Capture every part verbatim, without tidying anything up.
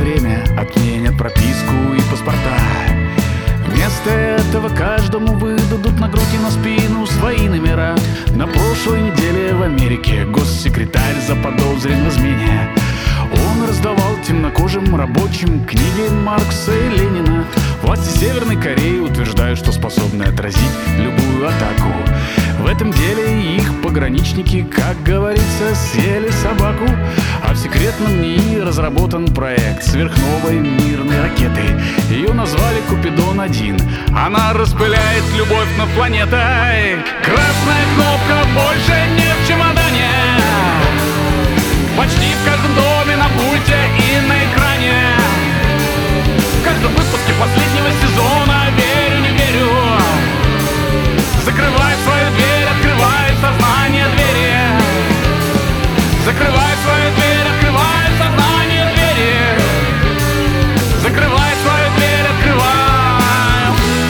время отменят прописку и паспорта. Вместо этого каждому выдадут на грудь и на спину свои номера. На прошлой неделе в Америке госсекретарь заподозрен в измене. Он раздавал темнокожим рабочим книги Маркса и Ленина. Власти Северной Кореи утверждают, что способны отразить любую атаку. В этом деле их пограничники, как говорится, съели собаку. А в секретном НИИ разработан проект сверхновой мирной ракеты. Ее назвали Купидон один. Она распыляет любовь над планетой. Красная кнопка больше не в чемодане. Почти в каждом доме, на пульте и на экране. В каждом выпуске последнего сезона верю, не верю. Закрывай свою дверь, открывай сознание двери. Закрывай свою дверь, открывай сознание двери. Закрывай свою дверь, открывай.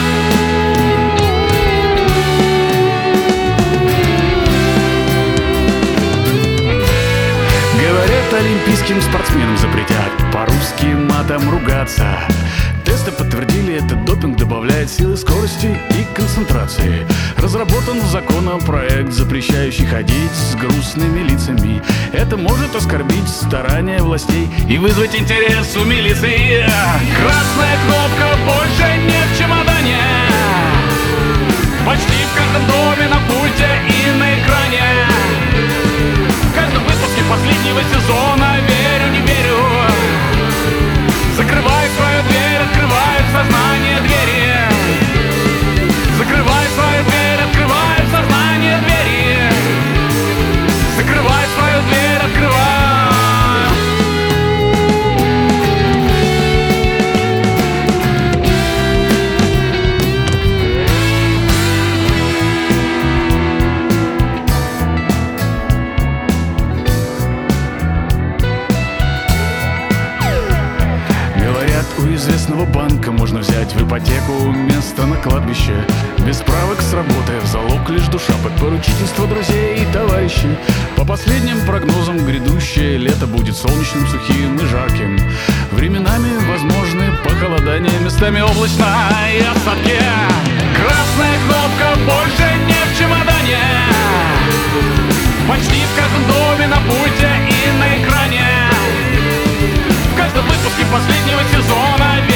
Говорят, олимпийским спортсменам запретят по-русски матом ругаться. Тесты подтвердили, этот допинг добавляет силы, скорости и концентрации. Разработан законопроект, запрещающий ходить с грустными лицами. Это может оскорбить старания властей и вызвать интерес у милиции. Красная кнопка больше не в чемодане. Почти в каждом доме, на пульте и на экране. В каждом выпуске последнего сезона верю, не верю. Закрывай свою дверь, открывай в сознание двери. Закрывай свою дверь, открывай в сознание двери. Закрывай свою дверь, открывай. У известного банка можно взять в ипотеку место на кладбище. Без справок с работы, в залог лишь душа, под поручительство друзей и товарищей. По последним прогнозам, грядущее лето будет солнечным, сухим и жарким. Временами возможны похолодания, местами облачной осадки. Красная кнопка больше не в чемодане. Почти в каждом доме, на пульте и на экране. В каждом выпуске последнего сезона